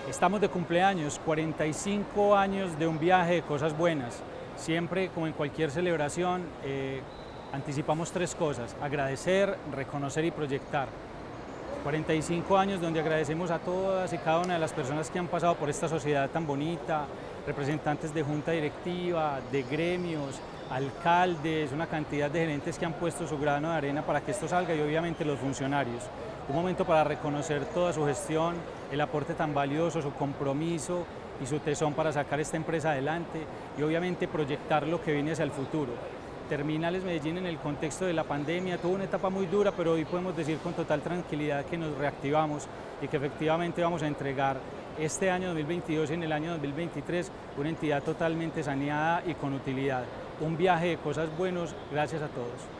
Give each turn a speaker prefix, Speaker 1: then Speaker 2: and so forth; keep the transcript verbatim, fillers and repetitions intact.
Speaker 1: Estamos de cumpleaños, cuarenta y cinco años de un viaje de cosas buenas. Siempre, como en cualquier celebración, eh, anticipamos tres cosas: agradecer, reconocer y proyectar. cuarenta y cinco años donde agradecemos a todas y cada una de las personas que han pasado por esta sociedad tan bonita, representantes de junta directiva, de gremios, alcaldes, una cantidad de gerentes que han puesto su grano de arena para que esto salga, y obviamente los funcionarios. Un momento para reconocer toda su gestión, el aporte tan valioso, su compromiso y su tesón para sacar esta empresa adelante, y obviamente proyectar lo que viene hacia el futuro. Terminales Medellín, en el contexto de la pandemia, tuvo una etapa muy dura, pero hoy podemos decir con total tranquilidad que nos reactivamos y que efectivamente vamos a entregar este año dos mil veintidós y en el año dos mil veintitrés una entidad totalmente saneada y con utilidad. Un viaje de cosas buenas. Gracias a todos.